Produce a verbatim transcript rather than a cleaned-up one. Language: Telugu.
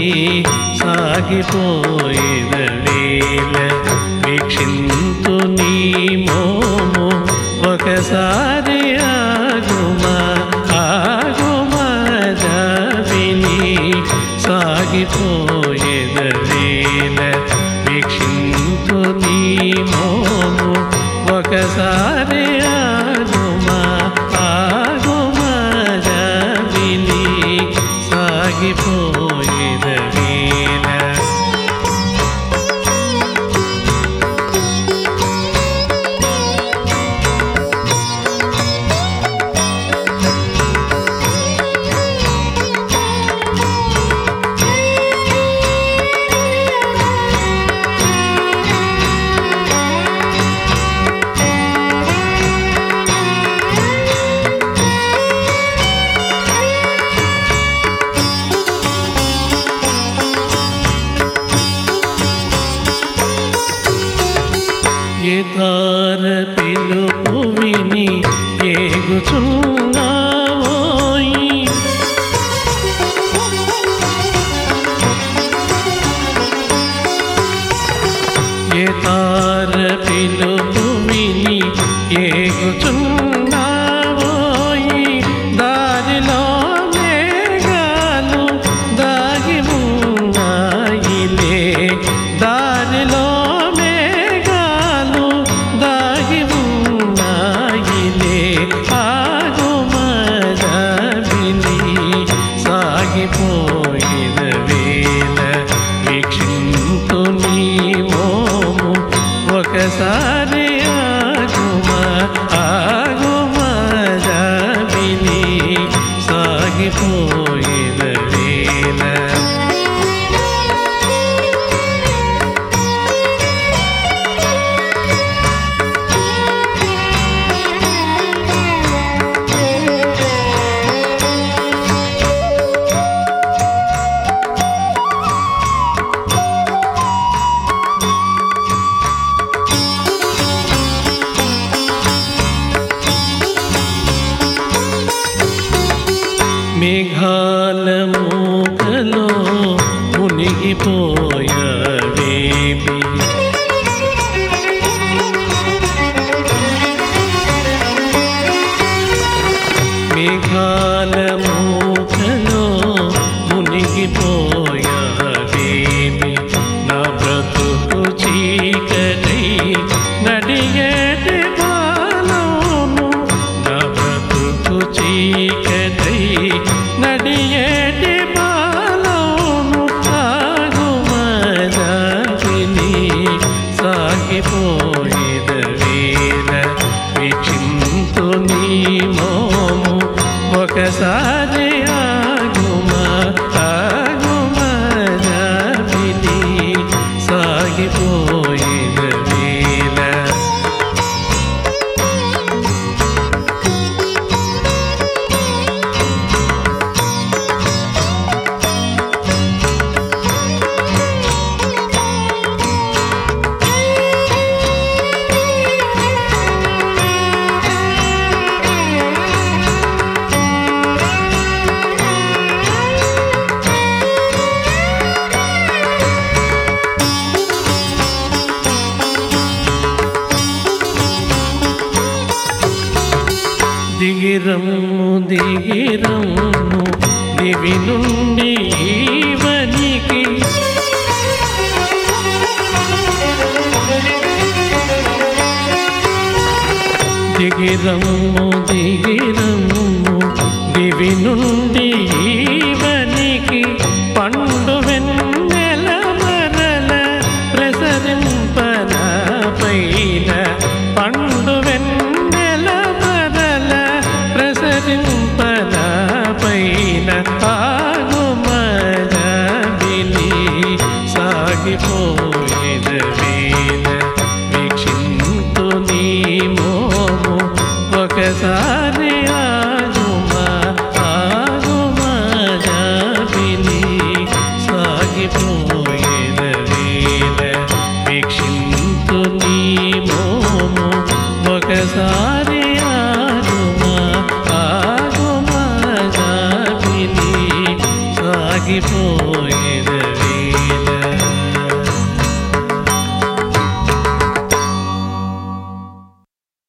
సాగిపోయేద వేళ వీక్షింతు నీ మోము ఒకసారి ఆగుమా ఆగుమా జాబిని సాగిపోయేద వేళ వీక్షింతు నీ మోము ఒకసారి ఆగుమా ఆగుమా జాబిని సాగిపోయేద వేళ ఏ తార పిలుపు విని ఏగుచున్నావోయి ఏ తార పిలుపు విని ఏగుచున్నావోయి దారిలో మేఘాలు దాగి ఉన్నాయిలే దారిలో సాగిపోయేద వేళ వీక్షింతు నీ మోము ఒకసారి ఆగుమా ఆగుమా జాబిని సాగిపోయేద వేళ మేఘాల మూకలో మునిగిపోయావేమి మేఘాల మూకలో మునిగిపోయావేమి నా బ్రతుకు చీకటై నడిగేటి బాలోను నా బ్రతుకు చీకటై నడియేటి బాలోను ఆగుమా జాబిని సాగిపోయేద వేళ వీక్షింతు నీ మోము ఒకసారి ఆగుమా ఆగుమా జాబిని సాగిపోయేద వేళ దిగిరమ్ము దిగిరమ్ము దివి నుండి ఈవనికి దిగిరమ్ము దిగిరమ్ము దివి నుండి ఈవనికి పండు వెన్నెల మరల ప్రసరింపన పైన పండు వెన్నెల మరల ప్రసరింపన పైన ఆగుమా జాబిని సాగిపోయేద వేళ వీక్షింతు నీ మోము ఒకసారి ఆగుమా ఆగుమా జాబిని సాగిపోయేద వేళ వీక్షింతు నీ మోము ఒకసారి ఆగుమా ఆగుమా జాబిని సాగిపోయేద